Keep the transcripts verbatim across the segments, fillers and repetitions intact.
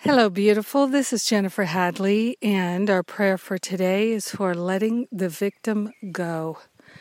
Hello, beautiful. This is Jennifer Hadley, and our prayer for today is for letting the victim go.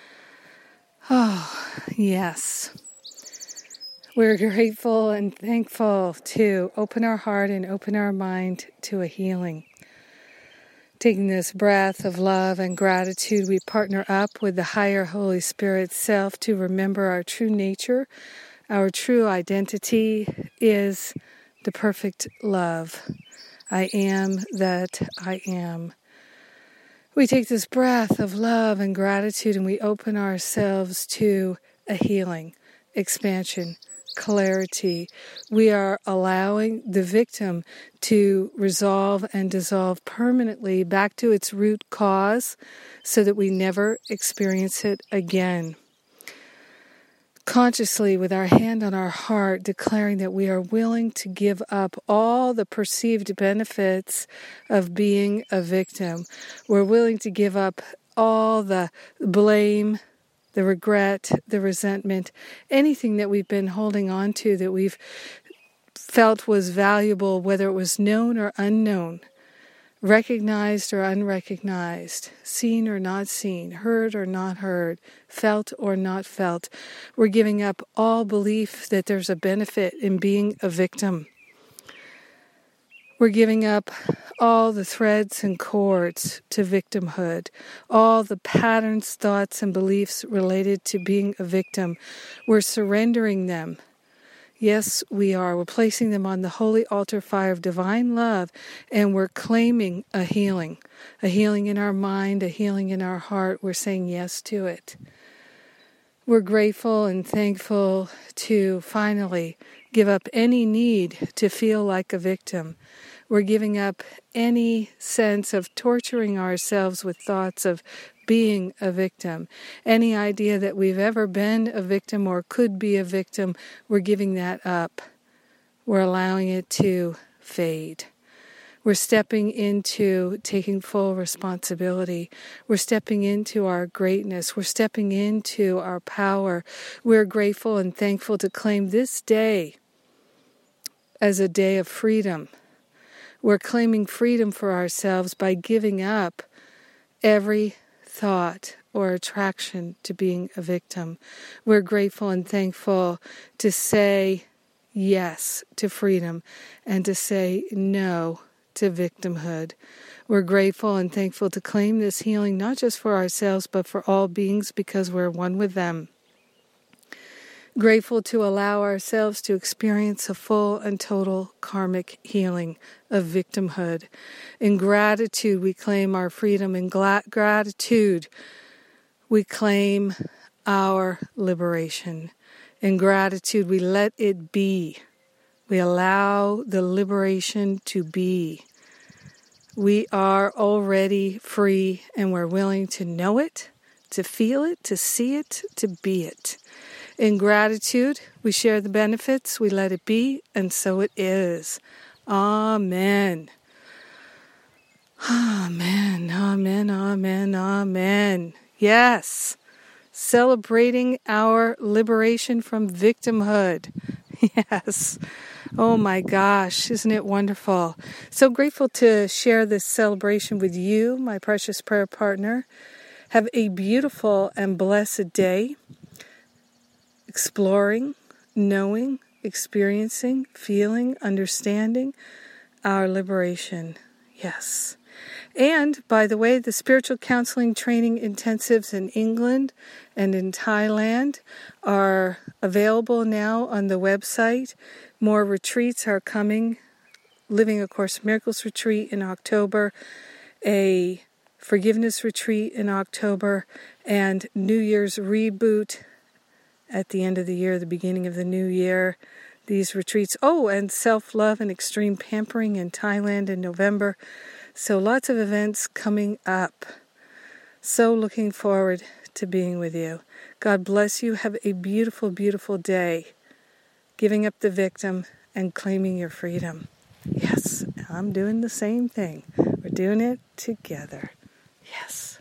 Oh, yes. We're grateful and thankful to open our heart and open our mind to a healing. Taking this breath of love and gratitude, we partner up with the higher Holy Spirit self to remember our true nature. Our true identity is the perfect love. I am that I am. We take this breath of love and gratitude and we open ourselves to a healing, expansion, clarity. We are allowing the victim to resolve and dissolve permanently back to its root cause so that we never experience it again. Consciously, with our hand on our heart, declaring that we are willing to give up all the perceived benefits of being a victim. We're willing to give up all the blame, the regret, the resentment, anything that we've been holding on to that we've felt was valuable, whether it was known or unknown, recognized or unrecognized, seen or not seen, heard or not heard, felt or not felt. We're giving up all belief that there's a benefit in being a victim. We're giving up all the threads and cords to victimhood, all the patterns, thoughts, and beliefs related to being a victim. We're surrendering them. Yes, we are. We're placing them on the holy altar fire of divine love, and we're claiming a healing, a healing in our mind, a healing in our heart. We're saying yes to it. We're grateful and thankful to finally give up any need to feel like a victim. We're giving up any sense of torturing ourselves with thoughts of being a victim. Any idea that we've ever been a victim or could be a victim, we're giving that up. We're allowing it to fade. We're stepping into taking full responsibility. We're stepping into our greatness. We're stepping into our power. We're grateful and thankful to claim this day as a day of freedom. We're claiming freedom for ourselves by giving up every thought or attraction to being a victim. We're grateful and thankful to say yes to freedom and to say no to victimhood. We're grateful and thankful to claim this healing not just for ourselves but for all beings because we're one with them. Grateful to allow ourselves to experience a full and total karmic healing of victimhood. In gratitude, we claim our freedom. In gla- gratitude, we claim our liberation. In gratitude, we let it be. We allow the liberation to be. We are already free, and we're willing to know it, to feel it, to see it, to be it. In gratitude, we share the benefits, we let it be, and so it is. Amen. Amen, amen, amen, amen. Yes. Celebrating our liberation from victimhood. Yes. Oh my gosh, isn't it wonderful? So grateful to share this celebration with you, my precious prayer partner. Have a beautiful and blessed day. Exploring, knowing, experiencing, feeling, understanding our liberation. Yes. And, by the way, the spiritual counseling training intensives in England and in Thailand are available now on the website. More retreats are coming. Living A Course in Miracles retreat in October, a forgiveness retreat in October, and New Year's reboot at the end of the year, the beginning of the new year. These retreats. Oh, and self-love and extreme pampering in Thailand in November. So lots of events coming up. So looking forward to being with you. God bless you. Have a beautiful, beautiful day. Giving up the victim and claiming your freedom. Yes, I'm doing the same thing. We're doing it together. Yes.